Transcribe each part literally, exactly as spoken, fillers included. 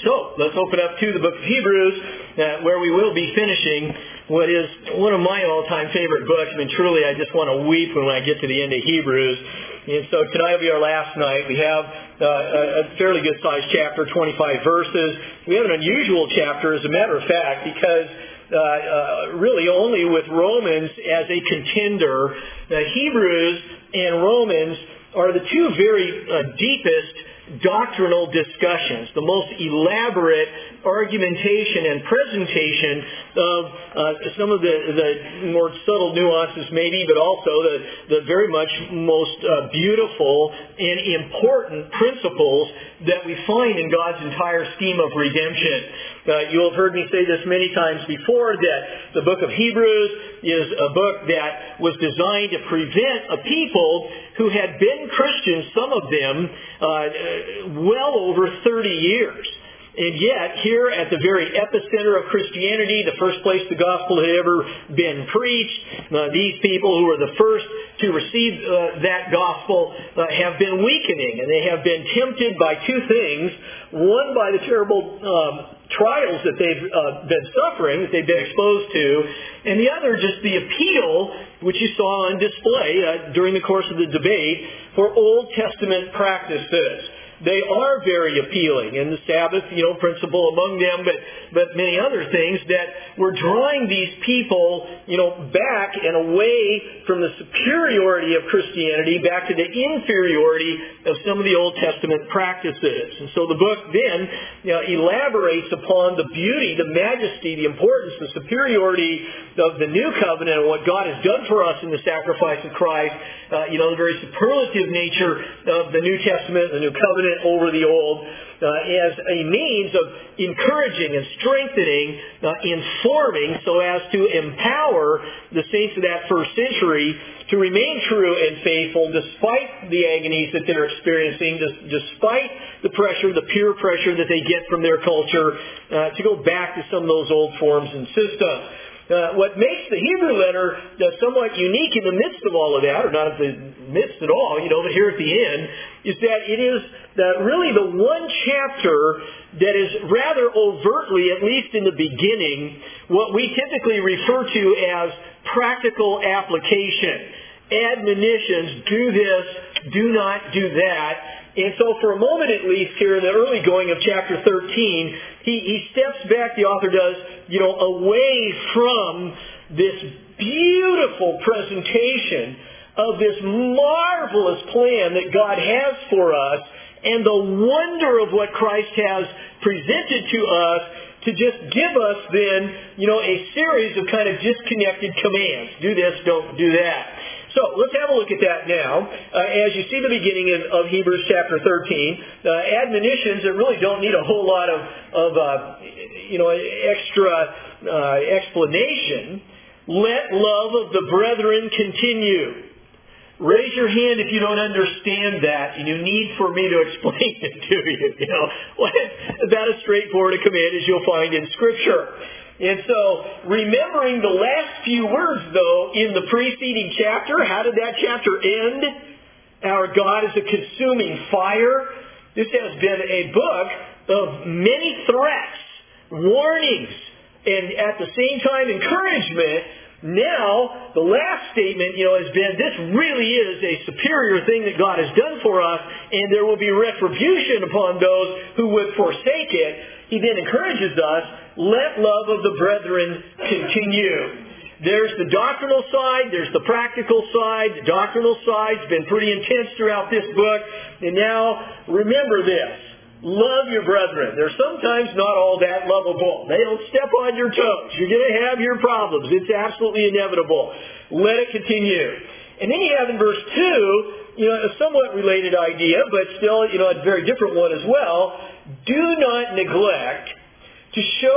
So, let's open up to the book of Hebrews, uh, where we will be finishing what is one of my all-time favorite books. I mean, truly, I just want to weep when I get to the end of Hebrews. And so tonight will be our last night. We have uh, a fairly good-sized chapter, twenty-five verses. We have an unusual chapter, as a matter of fact, because uh, uh, really only with Romans as a contender, uh, Hebrews and Romans are the two very uh, deepest doctrinal discussions, the most elaborate argumentation and presentation of uh, some of the, the more subtle nuances maybe, but also the, the very much most uh, beautiful and important principles that we find in God's entire scheme of redemption. Uh, you'll have heard me say this many times before, that the book of Hebrews is a book that was designed to prevent a people who had been Christians, some of them, uh, well over thirty years. And yet, here at the very epicenter of Christianity, the first place the gospel had ever been preached, uh, these people who were the first to receive uh, that gospel uh, have been weakening, and they have been tempted by two things. One, by the terrible um, trials that they've uh, been suffering, that they've been exposed to, and the other, just the appeal, which you saw on display uh, during the course of the debate, for Old Testament practices. They are very appealing, and the Sabbath, you know, principle among them, but but many other things that were drawing these people, you know, back and away from the superiority of Christianity, back to the inferiority of some of the Old Testament practices. And so the book then, you know, elaborates upon the beauty, the majesty, the importance, the superiority of the new covenant and what God has done for us in the sacrifice of Christ. Uh, you know, the very superlative nature of the New Testament, the new covenant over the old, uh, as a means of encouraging and strengthening, uh, informing, so as to empower the saints of that first century to remain true and faithful despite the agonies that they're experiencing, despite the pressure, the peer pressure that they get from their culture, uh, to go back to some of those old forms and systems. Uh, what makes the Hebrew letter uh, somewhat unique in the midst of all of that, or not in the midst at all, you know, but here at the end, is that it is uh, really the one chapter that is rather overtly, at least in the beginning, what we typically refer to as practical application. Admonitions, do this, do not do that. And so for a moment at least here in the early going of chapter thirteen, he, he steps back, the author does, you know, away from this beautiful presentation of this marvelous plan that God has for us and the wonder of what Christ has presented to us, to just give us then, you know, a series of kind of disconnected commands. Do this, don't do that. So let's have a look at that now. Uh, as you see the beginning of, of Hebrews chapter thirteen, uh, admonitions that really don't need a whole lot of, of uh, you know, extra uh, explanation. Let love of the brethren continue. Raise your hand if you don't understand that and you need for me to explain it to you. You know, well, it's about as straightforward a command as you'll find in Scripture. And so, remembering the last few words, though, in the preceding chapter, how did that chapter end? Our God is a consuming fire. This has been a book of many threats, warnings, and at the same time encouragement. Now, the last statement, you know, has been, this really is a superior thing that God has done for us, and there will be retribution upon those who would forsake it. He then encourages us, let love of the brethren continue. There's the doctrinal side, there's the practical side. The doctrinal side's been pretty intense throughout this book. And now, remember this. Love your brethren. They're sometimes not all that lovable. They don't step on your toes. You're going to have your problems. It's absolutely inevitable. Let it continue. And then you have in verse two, you know, a somewhat related idea, but still, you know, a very different one as well. Do not neglect to show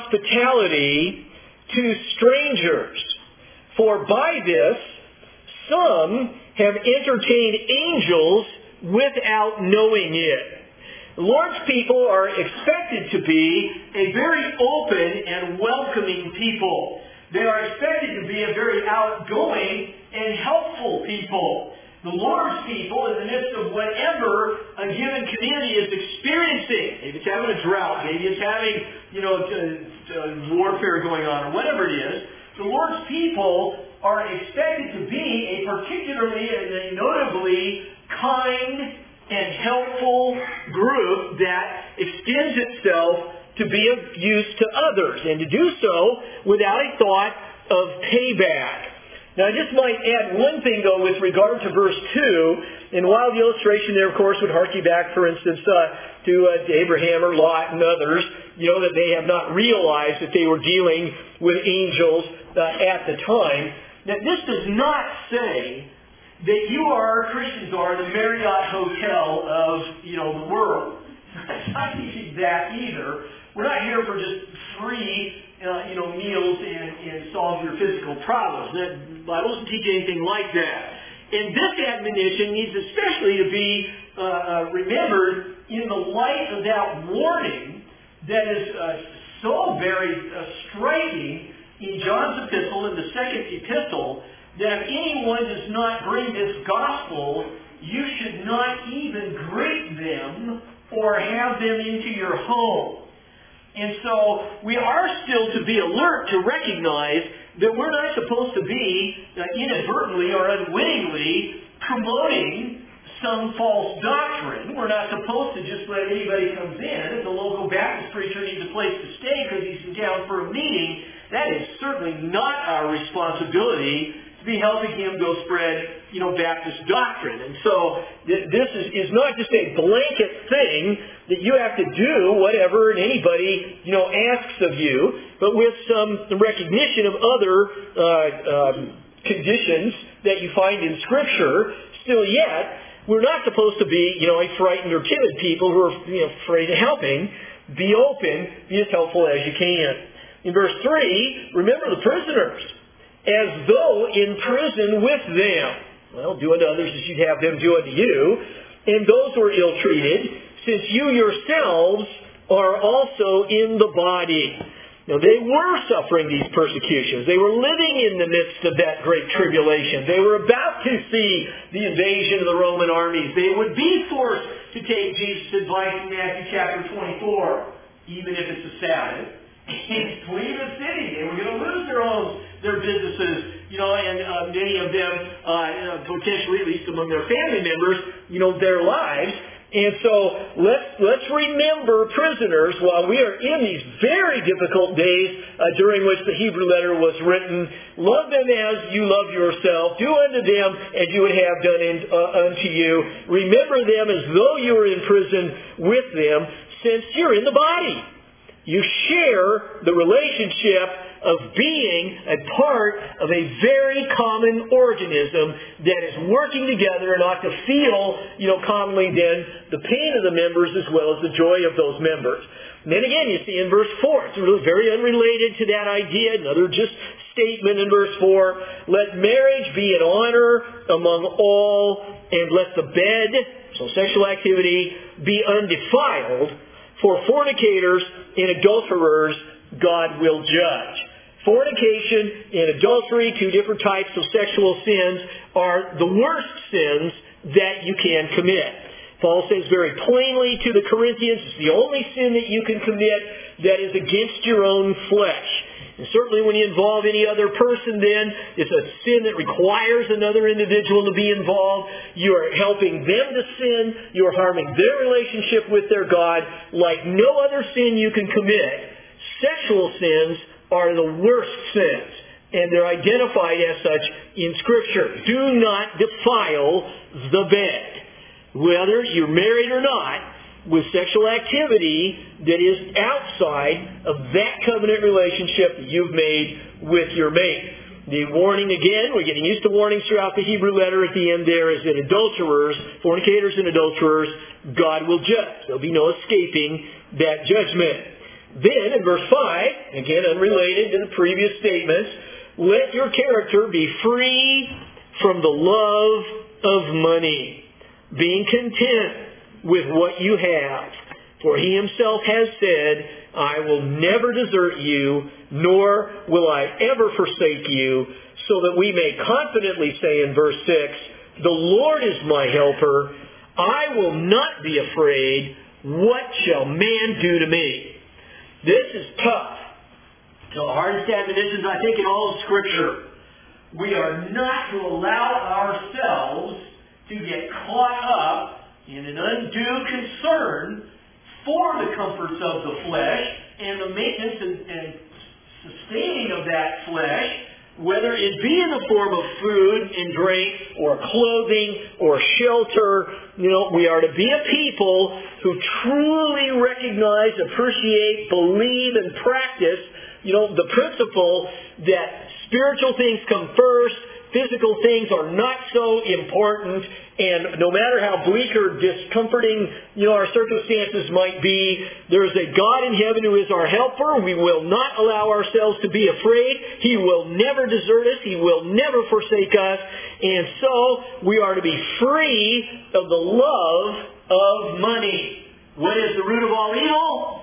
hospitality to strangers, for by this some have entertained angels without knowing it. The Lord's people are expected to be a very open and welcoming people. They are expected to be a very outgoing and helpful people. the Lord's people in the midst of whatever a given community is experiencing. Maybe it's having a drought. Maybe it's having, you know, uh, uh, warfare going on or whatever it is. The Lord's people are expected to be a particularly and a notably kind and helpful group that extends itself to be of use to others, and to do so without a thought of payback. Now, I just might add one thing, though, with regard to verse two. And while the illustration there, of course, would hark you back, for instance, uh, to, uh, to Abraham or Lot and others, you know, that they have not realized that they were dealing with angels uh, at the time, that this does not say that you are, Christians are, the Marriott Hotel of, you know, the world. It's not that either. We're not here for just free Uh, you know, meals and, and solve your physical problems. The Bible doesn't teach anything like that. And this admonition needs especially to be uh, uh, remembered in the light of that warning that is uh, so very uh, striking in John's epistle, in the second epistle, that if anyone does not bring this gospel, you should not even greet them or have them into your home. And so we are still to be alert to recognize that we're not supposed to be uh, inadvertently or unwittingly promoting some false doctrine. We're not supposed to just let anybody come in. If the local Baptist preacher needs a place to stay because he's in town for a meeting, that is certainly not our responsibility to be helping him go spread, you know, Baptist doctrine. And so th- this is, is not just a blanket thing that you have to do whatever anybody, you know, asks of you, but with some recognition of other uh, um, conditions that you find in Scripture. Still yet, we're not supposed to be, you know, a frightened or timid people who are, you know, afraid of helping. Be open, be as helpful as you can. In verse three, remember the prisoners, as though in prison with them. Well, do unto others as you'd have them do unto you. And those who are ill-treated, since you yourselves are also in the body. Now, they were suffering these persecutions. They were living in the midst of that great tribulation. They were about to see the invasion of the Roman armies. They would be forced to take Jesus' advice in Matthew chapter twenty-four, even if it's a Sabbath, and flee the city. They were going to lose their homes, their businesses, you know, and uh, many of them, uh, you know, potentially, at least among their family members, you know, their lives. And so let's let's remember prisoners while we are in these very difficult days uh, during which the Hebrew letter was written. Love them as you love yourself. Do unto them as you would have done in, uh, unto you. Remember them as though you were in prison with them, since you're in the body. You share the relationship of being a part of a very common organism that is working together and ought to feel, you know, commonly then the pain of the members as well as the joy of those members. And then again, you see in verse four, it's really very unrelated to that idea, another just statement in verse four, let marriage be an honor among all, and let the bed, so sexual activity, be undefiled, for fornicators and adulterers God will judge. Fornication and adultery, two different types of sexual sins, are the worst sins that you can commit. Paul says very plainly to the Corinthians, it's the only sin that you can commit that is against your own flesh. And certainly when you involve any other person then, it's a sin that requires another individual to be involved. You are helping them to sin. You are harming their relationship with their God like no other sin you can commit. Sexual sins are the worst sins, and they're identified as such in Scripture. Do not defile the bed, whether you're married or not, with sexual activity that is outside of that covenant relationship that you've made with your mate. The warning again, we're getting used to warnings throughout the Hebrew letter at the end there, is that adulterers, fornicators and adulterers, God will judge. There'll be no escaping that judgment. Then in verse five, again unrelated to the previous statements, let your character be free from the love of money, being content with what you have. For he himself has said, I will never desert you, nor will I ever forsake you, so that we may confidently say in verse six, The Lord is my helper. I will not be afraid. What shall man do to me? This is tough. So the hardest admonitions, I think, in all of Scripture. We are not to allow ourselves to get caught up in an undue concern for the comforts of the flesh and the maintenance and, and sustaining of that flesh, whether it be in the form of food and drink or clothing or shelter. You know, we are to be a people who truly recognize, appreciate, believe, and practice, you know, the principle that spiritual things come first, physical things are not so important, and no matter how bleak or discomforting, you know, our circumstances might be, there is a God in heaven who is our helper. We will not allow ourselves to be afraid. He will never desert us. He will never forsake us. And so we are to be free of the love of money. What is the root of all evil?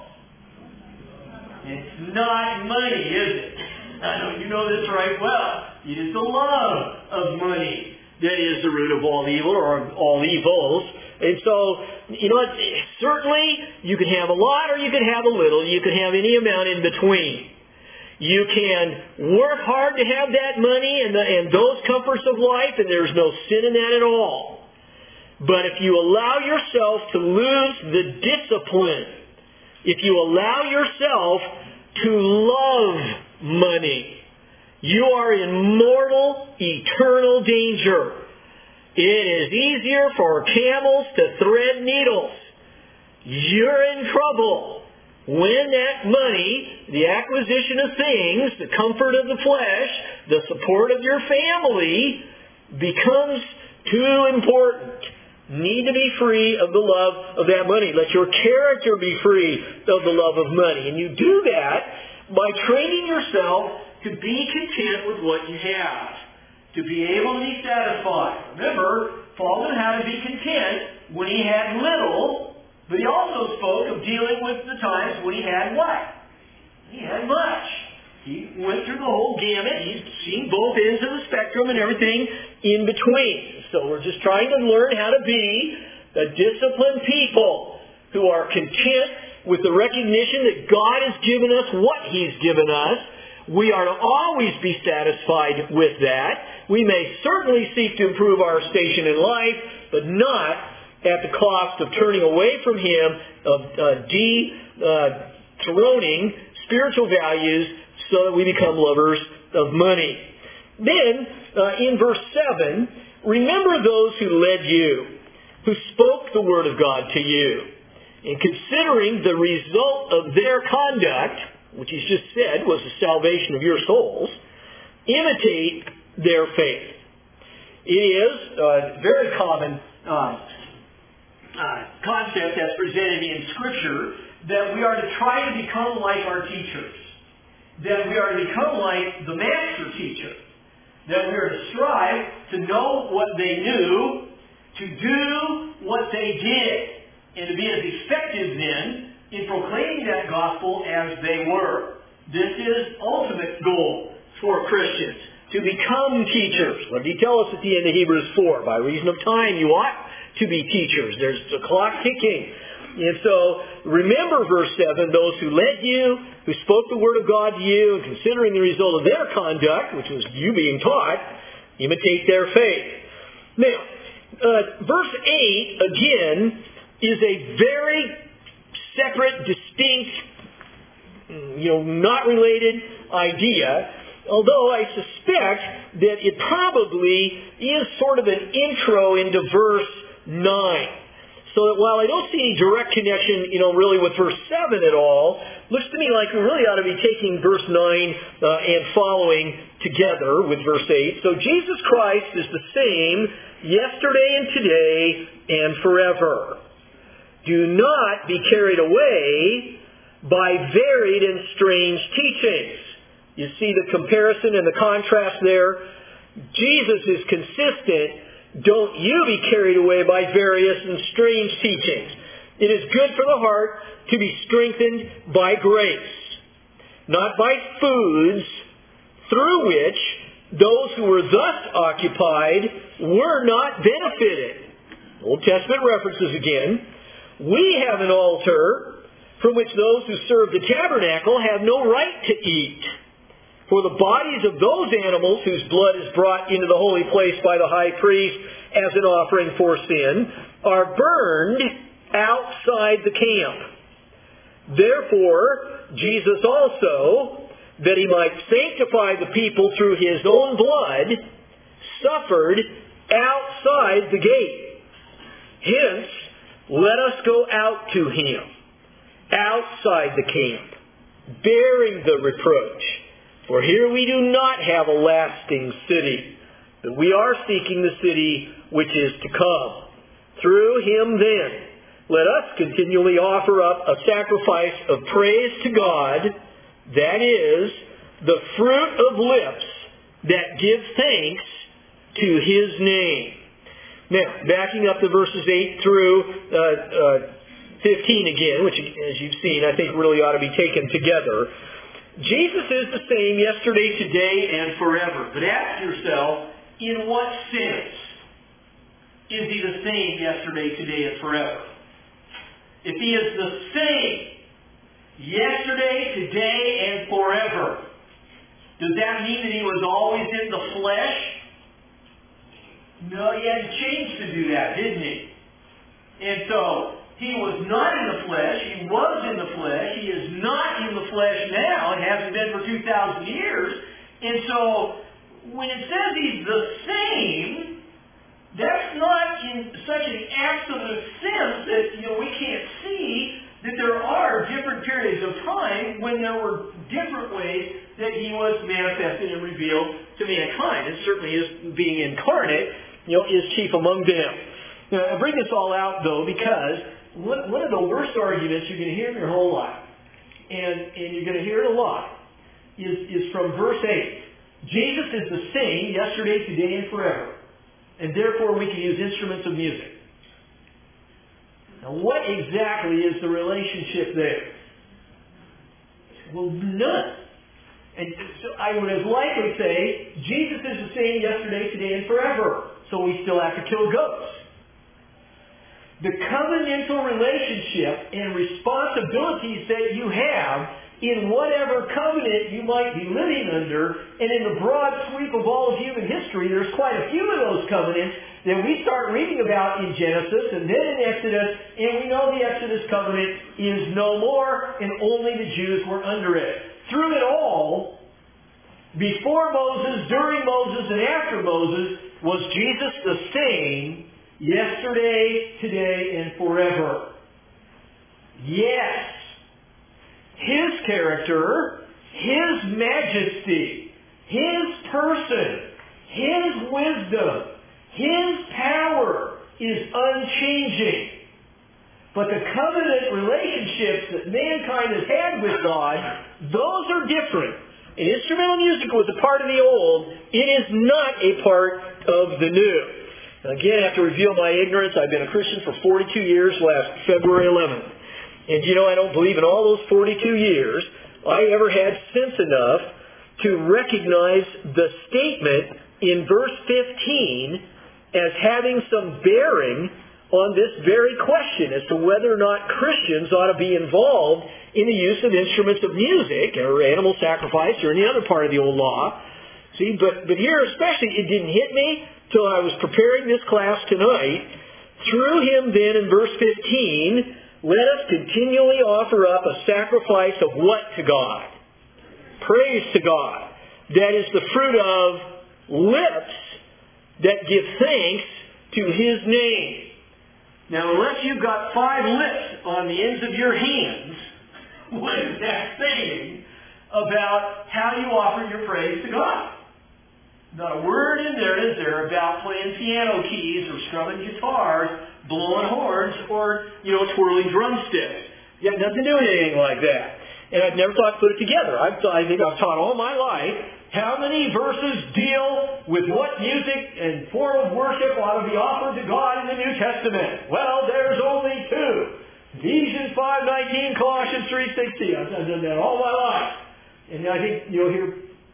It's not money, is it? I know you know this right well. It is the love of money that is the root of all evil, or all evils. And so, you know, certainly you can have a lot or you can have a little. You can have any amount in between. You can work hard to have that money and, the, and those comforts of life, and there's no sin in that at all. But if you allow yourself to lose the discipline, if you allow yourself to love money, you are in mortal, eternal danger. It is easier for camels to thread needles. You're in trouble when that money, the acquisition of things, the comfort of the flesh, the support of your family becomes too important. Need to be free of the love of that money. Let your character be free of the love of money. And you do that by training yourself to be content with what you have, to be able to be satisfied. Remember, Paul knew how to be content when he had little, but he also spoke of dealing with the times when he had what? He had much. He went through the whole gamut. He's seen both ends of the spectrum and everything in between. So we're just trying to learn how to be a disciplined people who are content with the recognition that God has given us what He's given us. We are to always be satisfied with that. We may certainly seek to improve our station in life, but not at the cost of turning away from Him, of uh, dethroning spiritual values so that we become lovers of money. Then, uh, in verse seven, remember those who led you, who spoke the word of God to you. And considering the result of their conduct, which he's just said was the salvation of your souls, imitate their faith. It is a very common uh, uh, concept that's presented in Scripture that we are to try to become like our teachers, that we are to become like the master teacher, that we are to strive to know what they knew, to do what they did, and to be as effective then in proclaiming that gospel as they were. This is ultimate goal for Christians, to become teachers. What did he tell us at the end of Hebrews four? By reason of time, you ought to be teachers. There's the clock ticking. And so, remember verse seven, those who led you, who spoke the word of God to you, and considering the result of their conduct, which was you being taught, imitate their faith. Now, uh, verse eight, again, is a very separate, distinct, you know, not related idea, although I suspect that it probably is sort of an intro into verse nine. So that while I don't see any direct connection, you know, really with verse seven at all, looks to me like we really ought to be taking verse nine uh, and following together with verse eight. So Jesus Christ is the same yesterday and today and forever. Do not be carried away by varied and strange teachings. You see the comparison and the contrast there? Jesus is consistent. Don't you be carried away by various and strange teachings. It is good for the heart to be strengthened by grace, not by foods through which Those who were thus occupied were not benefited. Old Testament references again. We have an altar from which those who serve the tabernacle have no right to eat. For the bodies of those animals whose blood is brought into the holy place by the high priest as an offering for sin are burned outside the camp. Therefore, Jesus also, that he might sanctify the people through his own blood, suffered outside the gate. Hence, let us go out to him, outside the camp, bearing the reproach. For here we do not have a lasting city, but we are seeking the city which is to come. Through him then, let us continually offer up a sacrifice of praise to God, that is, the fruit of lips that give thanks to his name. Now, backing up to verses eight through uh, uh, fifteen again, which, as you've seen, I think really ought to be taken together. Jesus is the same yesterday, today, and forever. But ask yourself, in what sense is he the same yesterday, today, and forever? If he is the same yesterday, today, and forever, does that mean that he was always in the flesh? No, he had to change to do that, didn't he? And so, he was not in the flesh. He was in the flesh. He is not in the flesh now. It hasn't been for two thousand years. And so, when it says he's the same, that's not in such an absolute sense that, you know, we can't see that there are different periods of time when there were different ways that he was manifested and revealed to mankind. And certainly his being incarnate, you know, is chief among them. Now, I bring this all out, though, because one, one of the worst arguments you're going to hear in your whole life, and, and you're going to hear it a lot, is, is from verse eight. Jesus is the same yesterday, today, and forever. And therefore we can use instruments of music. Now, what exactly is the relationship there? Well, none. And so I would as likely say, Jesus is the same yesterday, today, and forever. So we still have to kill goats. The covenantal relationship and responsibilities that you have in whatever covenant you might be living under, and in the broad sweep of all of human history, there's quite a few of those covenants that we start reading about in Genesis and then in Exodus, and we know the Exodus covenant is no more, and only the Jews were under it. Through it all, before Moses, during Moses, and after Moses, was Jesus the same yesterday, today, and forever? Yes. His character, his majesty, his person, his wisdom, his power is unchanging. But the covenant relationships that mankind has had with God, those are different. And instrumental music was a part of the old. It is not a part of the new. And again, I have to reveal my ignorance. I've been a Christian for forty-two years, last February eleventh. And you know, I don't believe in all those forty-two years I ever had sense enough to recognize the statement in verse fifteen as having some bearing on this very question as to whether or not Christians ought to be involved in the use of instruments of music or animal sacrifice or any other part of the old law. See, but, but here especially it didn't hit me till I was preparing this class tonight. Through him then in verse fifteen, let us continually offer up a sacrifice of what to God? Praise to God. That is the fruit of lips that give thanks to his name. Now, unless you've got five lips on the ends of your hands, what is that saying about how you offer your praise to God? Not a word in there, is there, about playing piano keys or strumming guitars, blowing horns, or, you know, twirling drumsticks. You have nothing to do with anything like that. And I've never thought to put it together. I've, I think I've taught all my life how many verses deal with what music and form of worship ought to be offered to God in the New Testament. Well, there's only two. Ephesians five nineteen, Colossians three sixteen. I've done that all my life. And I think you'll hear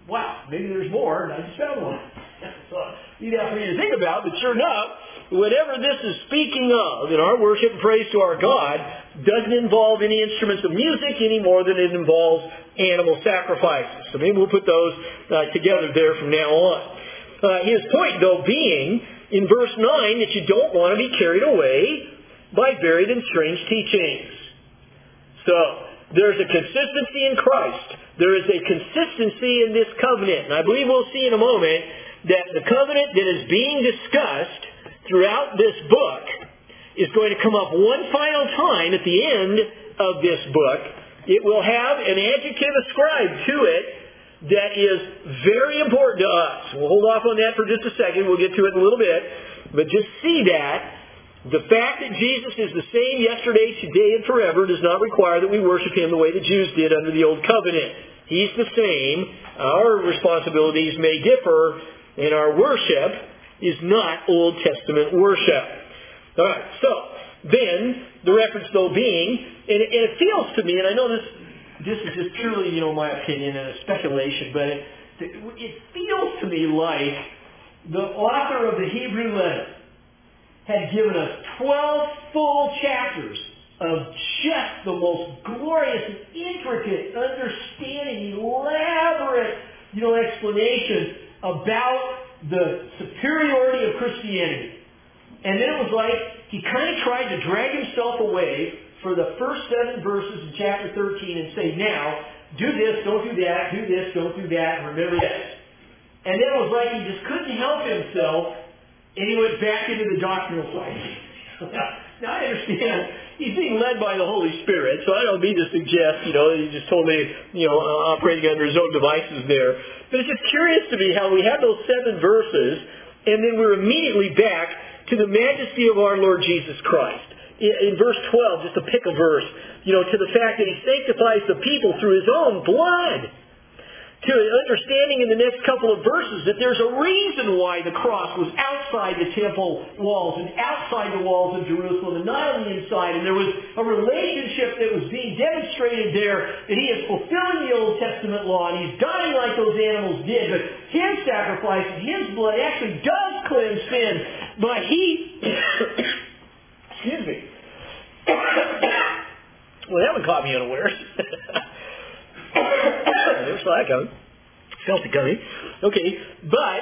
wow, maybe there's more, and I just found one. So you'd have for you to think about, but sure enough, whatever this is speaking of in our worship and praise to our God doesn't involve any instruments of music any more than it involves animal sacrifices. So maybe we'll put those uh, together there from now on. Uh, his point, though, being in verse nine that you don't want to be carried away by varied and strange teachings. So there's a consistency in Christ. There is a consistency in this covenant. And I believe we'll see in a moment that the covenant that is being discussed throughout this book is going to come up one final time at the end of this book. It will have an adjective ascribed to it that is very important to us. We'll hold off on that for just a second. We'll get to it in a little bit. But just see that the fact that Jesus is the same yesterday, today, and forever does not require that we worship Him the way the Jews did under the Old Covenant. He's the same. Our responsibilities may differ, and our worship is not Old Testament worship. All right, so then the reference though being, and it, and it feels to me, and I know this this is just purely, you know, my opinion and a speculation, but it, it feels to me like the author of the Hebrew letter had given us twelve full chapters of just the most glorious and intricate understanding, elaborate, you know, explanations about the superiority of Christianity. And then it was like he kind of tried to drag himself away for the first seven verses in chapter thirteen and say, now, do this, don't do that, do this, don't do that, and remember this. And then it was like he just couldn't help himself, and he went back into the doctrinal side. now, now I understand he's being led by the Holy Spirit, so I don't mean to suggest, you know, he just totally, you know, uh, operating under his own devices there. But it's just curious to me how we have those seven verses, and then we're immediately back to the majesty of our Lord Jesus Christ. In, in verse twelve, just to pick a verse, you know, to the fact that He sanctifies the people through His own blood. To understanding in the next couple of verses that there's a reason why the cross was outside the temple walls and outside the walls of Jerusalem and not on the inside. And there was a relationship that was being demonstrated there, that He is fulfilling the Old Testament law and He's dying like those animals did. But His sacrifice and His blood actually does cleanse sin. But He... excuse me. Well, that one caught me unawares. There's like I felt it coming. Okay, but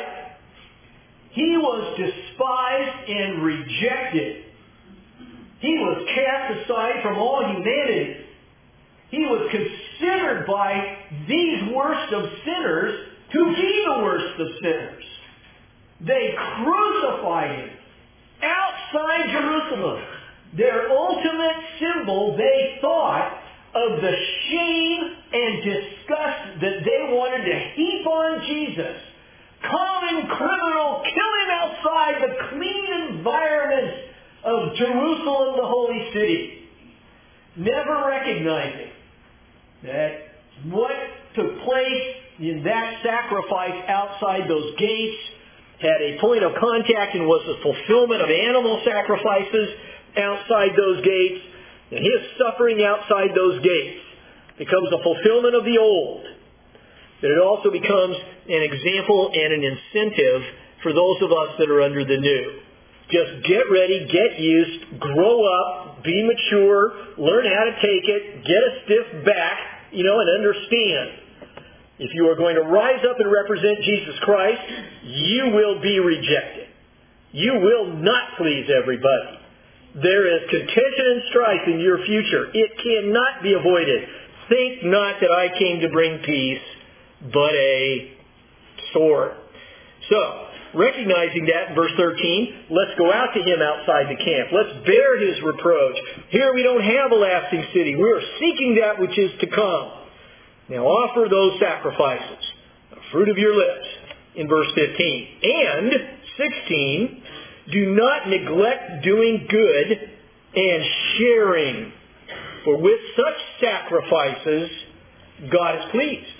He was despised and rejected. He was cast aside from all humanity. He was considered by these worst of sinners to be the worst of sinners. They crucified Him outside Jerusalem. Their ultimate symbol, they thought, of the shame and disgust that they wanted to heap on Jesus. Common criminal, kill Him outside the clean environment of Jerusalem, the holy city. Never recognizing that what took place in that sacrifice outside those gates had a point of contact and was the fulfillment of animal sacrifices outside those gates. And His suffering outside those gates becomes a fulfillment of the old. But it also becomes an example and an incentive for those of us that are under the new. Just get ready, get used, grow up, be mature, learn how to take it, get a stiff back, you know, and understand. If you are going to rise up and represent Jesus Christ, you will be rejected. You will not please everybody. There is contention and strife in your future. It cannot be avoided. Think not that I came to bring peace, but a sword. So, recognizing that in verse thirteen, let's go out to Him outside the camp. Let's bear His reproach. Here we don't have a lasting city. We are seeking that which is to come. Now offer those sacrifices, the fruit of your lips, in verse fifteen. And, sixteen, do not neglect doing good and sharing, for with such sacrifices God is pleased.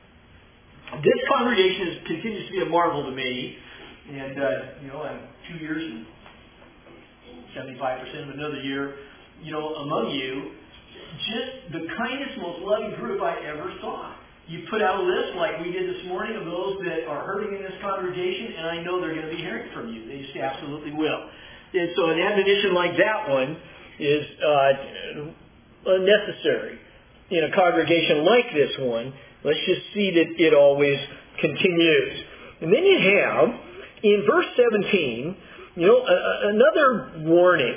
This congregation is, continues to be a marvel to me. And, uh, you know, I'm two years and seventy-five percent of another year, you know, among you. Just the kindest, most loving group I ever saw. You put out a list like we did this morning of those that are hurting in this congregation, and I know they're going to be hearing from you. They just absolutely will. And so an admonition like that one is uh, unnecessary. In a congregation like this one, let's just see that it always continues. And then you have, in verse seventeen, you know, a, another warning.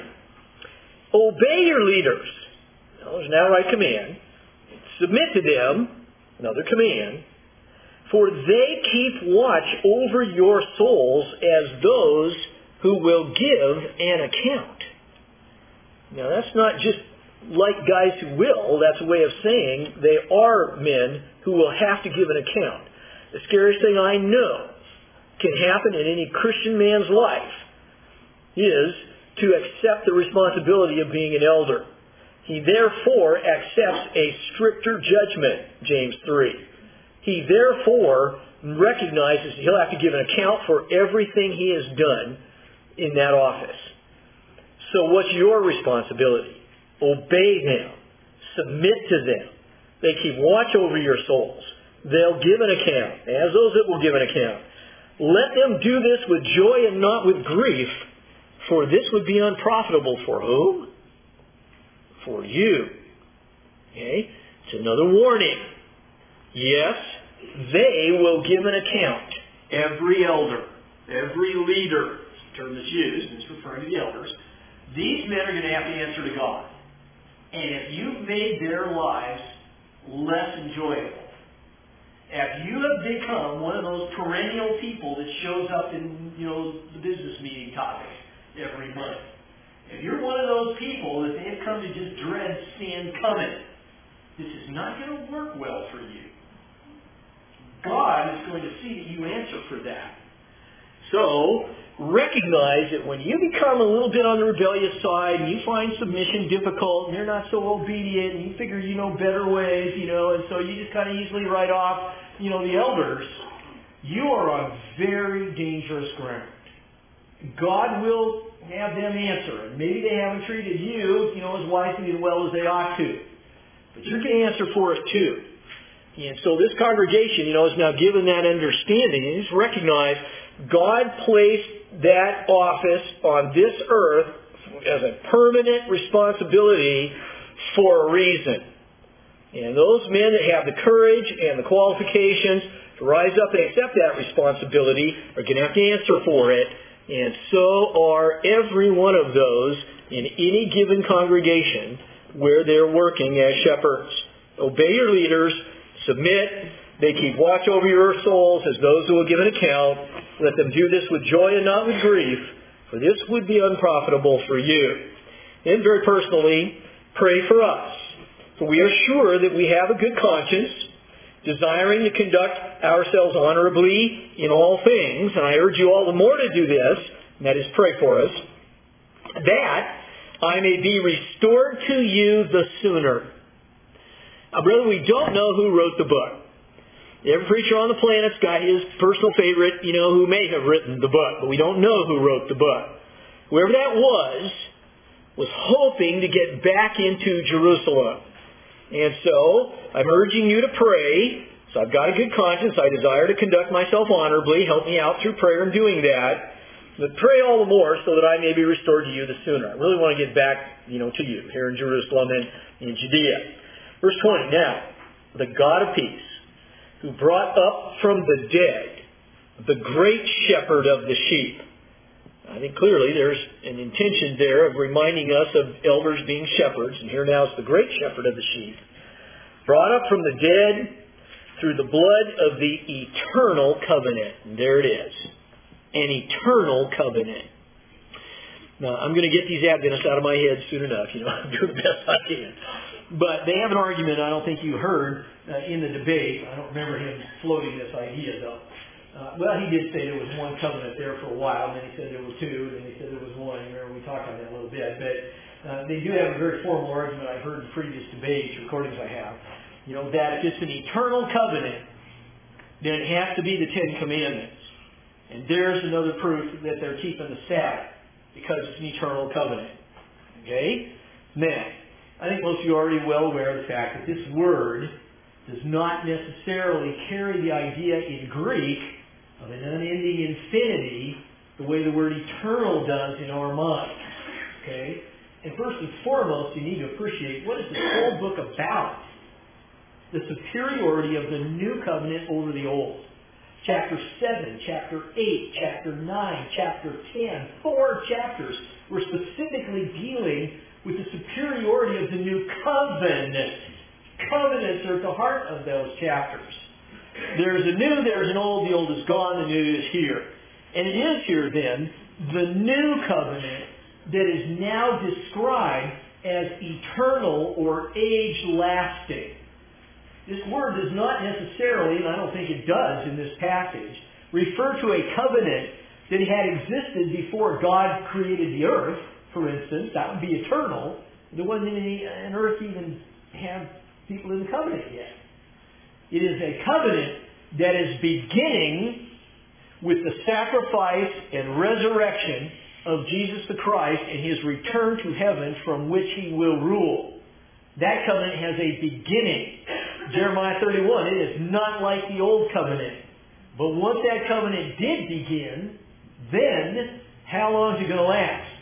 Obey your leaders. Now, there's an outright command. Submit to them. Another command. For they keep watch over your souls as those who will give an account. Now, that's not just like guys who will. That's a way of saying they are men who will have to give an account. The scariest thing I know can happen in any Christian man's life is to accept the responsibility of being an elder. He therefore accepts a stricter judgment, James three. He therefore recognizes he'll have to give an account for everything he has done in that office. So what's your responsibility? Obey them. Submit to them. They keep watch over your souls. They'll give an account, as those that will give an account. Let them do this with joy and not with grief, for this would be unprofitable for whom? For you. Okay? It's another warning. Yes, they will give an account. Every elder, every leader, the term that's used, and it's referring to the elders, these men are going to have to answer to God. And if you've made their lives less enjoyable, if you have become one of those perennial people that shows up in, you know, the business meeting topics every month, if you're one of those people that they've come to just dread seeing coming, this is not going to work well for you. God is going to see that you answer for that. So, recognize that when you become a little bit on the rebellious side and you find submission difficult and you're not so obedient and you figure you know better ways, you know, and so you just kind of easily write off, you know, the elders, you are on very dangerous ground. God will have them answer. And maybe they haven't treated you, you know, as wisely and well as they ought to. But you're going to answer for it too. And so this congregation, you know, is now given that understanding. And just recognize God placed that office on this earth as a permanent responsibility for a reason. And those men that have the courage and the qualifications to rise up and accept that responsibility are going to have to answer for it. And so are every one of those in any given congregation where they're working as shepherds. Obey your leaders. Submit. They keep watch over your souls as those who will give an account. Let them do this with joy and not with grief, for this would be unprofitable for you. And very personally, pray for us. For we are sure that we have a good conscience, desiring to conduct ourselves honorably in all things. And I urge you all the more to do this, and that is pray for us, that I may be restored to you the sooner. Now, brother, we don't know who wrote the book. Every preacher on the planet's got his personal favorite, you know, who may have written the book, but we don't know who wrote the book. Whoever that was, was hoping to get back into Jerusalem. And so, I'm urging you to pray. So I've got a good conscience. I desire to conduct myself honorably. Help me out through prayer in doing that. But pray all the more so that I may be restored to you the sooner. I really want to get back, you know, to you here in Jerusalem and in Judea. Verse twenty, now, the God of peace, who brought up from the dead the great shepherd of the sheep. I think clearly there's an intention there of reminding us of elders being shepherds, and here now is the great shepherd of the sheep. Brought up from the dead through the blood of the eternal covenant. And there it is. An eternal covenant. Now, I'm going to get these Adventists out of my head soon enough. You know, I'm doing the best I can. But they have an argument I don't think you heard uh, in the debate. I don't remember him floating this idea, though. Uh, well, he did say there was one covenant there for a while, and then he said there were two, and then he said there was one. Remember, we talked about that a little bit. But uh, they do have a very formal argument I've heard in previous debates, recordings I have, you know, that if it's an eternal covenant, then it has to be the Ten Commandments. And there's another proof that they're keeping the Sabbath, because it's an eternal covenant. Okay? Now, I think most of you are already well aware of the fact that this word does does not necessarily carry the idea in Greek of an unending infinity the way the word eternal does in our mind. Okay? And first and foremost, you need to appreciate what is this whole book about? The superiority of the new covenant over the old. Chapter seven, chapter eight, chapter nine, chapter ten, four chapters were specifically dealing with the superiority of the new covenant. Covenants are at the heart of those chapters. There's a new, there's an old, the old is gone, the new is here. And it is here then, the new covenant that is now described as eternal or age-lasting. This word does not necessarily, and I don't think it does in this passage, refer to a covenant that had existed before God created the earth, for instance. That would be eternal. There wasn't any, an earth even have people in the covenant yet. It is a covenant that is beginning with the sacrifice and resurrection of Jesus the Christ and His return to heaven from which He will rule. That covenant has a beginning. Jeremiah thirty-one, it is not like the old covenant. But once that covenant did begin, then how long is it going to last?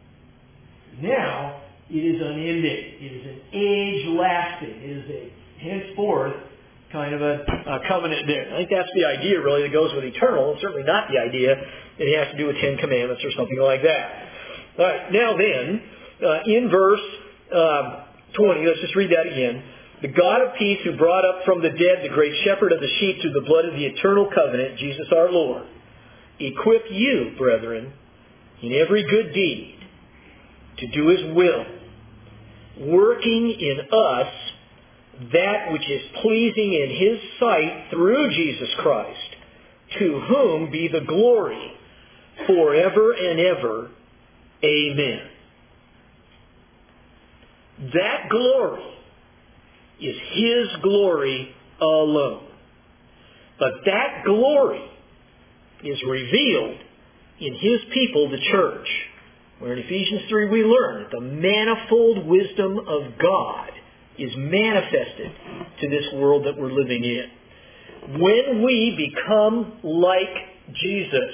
Now, it is unending. It is an age-lasting. It is a henceforth kind of a, a covenant there. I think that's the idea really that goes with eternal. It's certainly not the idea that it has to do with Ten Commandments or something like that. All right, now then, uh, in verse uh, twenty, let's just read that again. The God of peace who brought up from the dead the great shepherd of the sheep through the blood of the eternal covenant, Jesus our Lord, equip you, brethren, in every good deed to do His will, working in us that which is pleasing in His sight through Jesus Christ, to whom be the glory forever and ever. Amen. That glory is His glory alone. But that glory is revealed in His people, the church, where in Ephesians three we learn that the manifold wisdom of God is manifested to this world that we're living in. When we become like Jesus,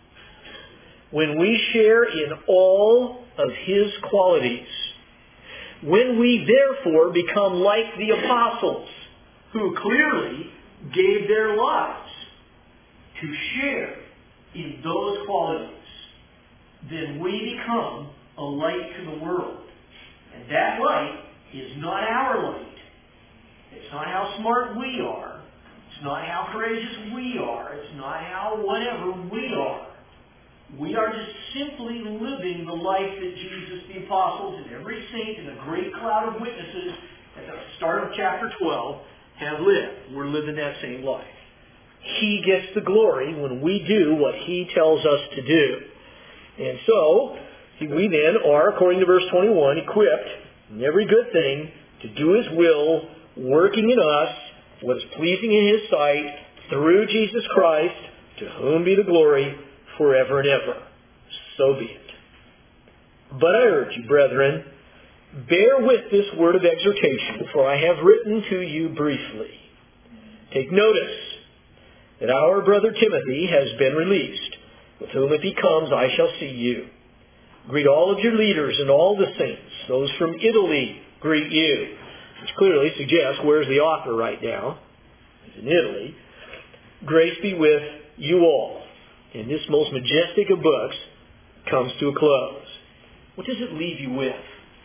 when we share in all of His qualities, when we therefore become like the apostles, who clearly gave their lives to share in those qualities, then we become a light to the world. And that light is not our light. It's not how smart we are. It's not how courageous we are. It's not how whatever we are. We are just simply living the life that Jesus, the apostles, and every saint and a great cloud of witnesses at the start of chapter twelve have lived. We're living that same life. He gets the glory when we do what He tells us to do. And so, we then are, according to verse twenty-one, equipped in every good thing to do His will, working in us what is pleasing in His sight through Jesus Christ, to whom be the glory forever and ever. So be it. But I urge you, brethren, bear with this word of exhortation, for I have written to you briefly. Take notice that our brother Timothy has been released, with whom if he comes I shall see you. Greet all of your leaders and all the saints. Those from Italy greet you. Which clearly suggests where's the author right now. He's in Italy. Grace be with you all. And this most majestic of books comes to a close. What does it leave you with?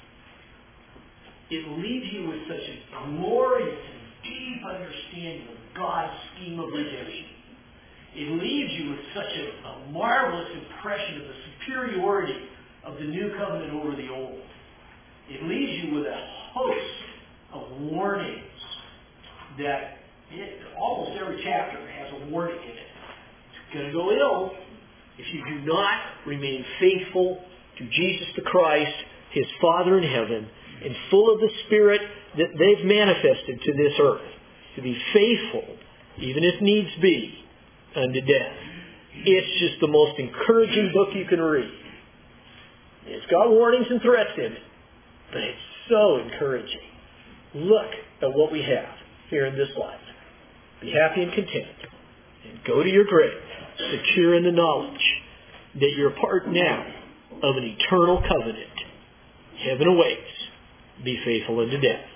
It leaves you with such a glorious and deep understanding of God's scheme of redemption. It leaves you with such a, a marvelous impression of the superiority of the new covenant over the old. It leaves you with a host of warnings that it, almost every chapter has a warning in it. It's going to go ill if you do not remain faithful to Jesus the Christ, His Father in heaven, and full of the Spirit that they've manifested to this earth. To be faithful, even if needs be, unto death. It's just the most encouraging book you can read. It's got warnings and threats in it, but it's so encouraging. Look at what we have. here in this life. Be happy and content. And go to your grave, secure in the knowledge that you're part now of an eternal covenant. Heaven awaits. Be faithful unto death.